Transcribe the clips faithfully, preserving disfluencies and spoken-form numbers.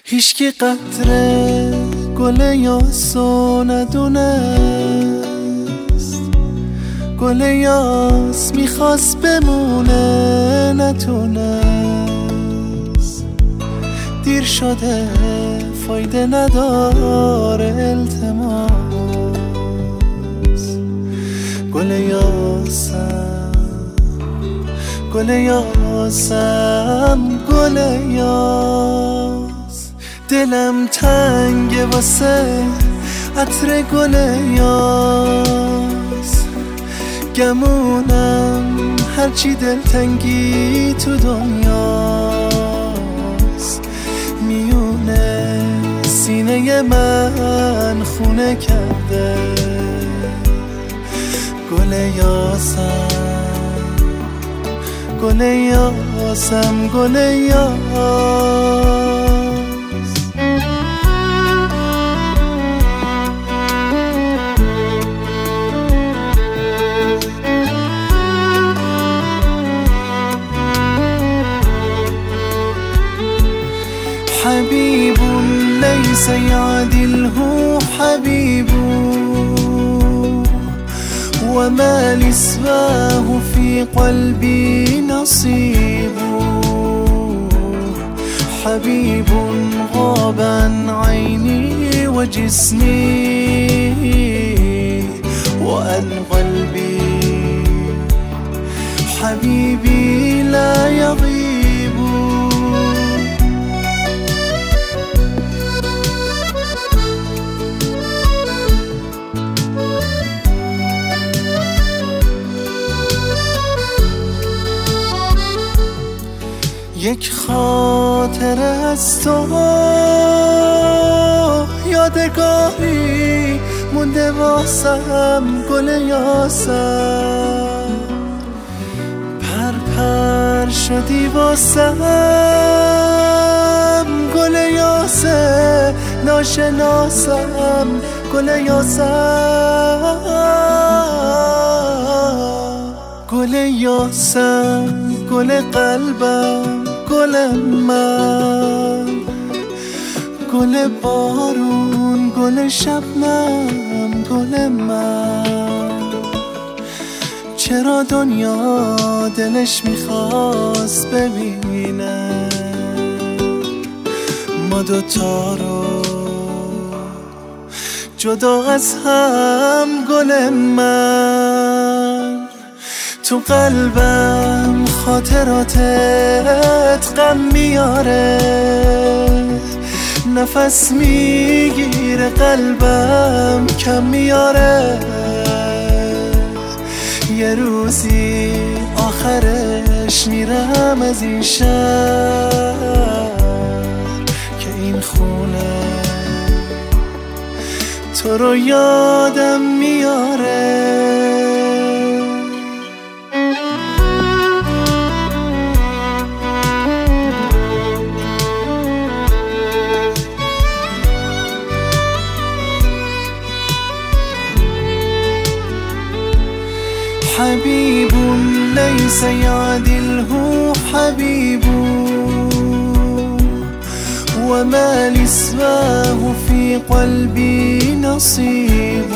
هیچکی قطره گل یاسو ندونست، گل یاس میخواست بمونه نتونست. دیر شده فایده نداره التماس، گل یاسم گل یاسم گل یاس. دلم تنگه واسه عطر گل یاس، گمونم هرچی دلتنگی تو دنیاست. میونه سینه من خونه کرده گل یاسم گل یاسم گل یاس. حبيب ليس يعدله حبيب، وما لسواه في قلبي نصيب. حبيب غاب عن عيني وجسمي وعن قلبي، حبيبي لا يغيب. یک خاطره از تو یادگاری مونده واسم گل یاسم. پر پر شدی واسم گل یاسه ناشناسم گل یاسم. گل یاسم گل قلبم گل من، گل بارون گل شبنم گل من. چرا دنیا دلش میخواست ببینه ما دوتا رو جدا از هم گل من. تو قلبم خاطراتت غم میاره، نفس میگیره قلبم کم میاره. یه روزی آخرش میرم از این شهر که این خونه تو رو یادم میاره. حبيب ليس يعدله حبيب، وما لسواه في قلبي نصيب.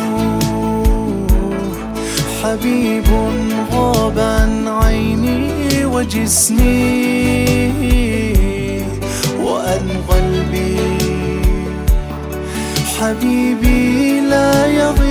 حبيب غاب عن عيني وجسمي وعن قلبي، حبيبي لا يضيع.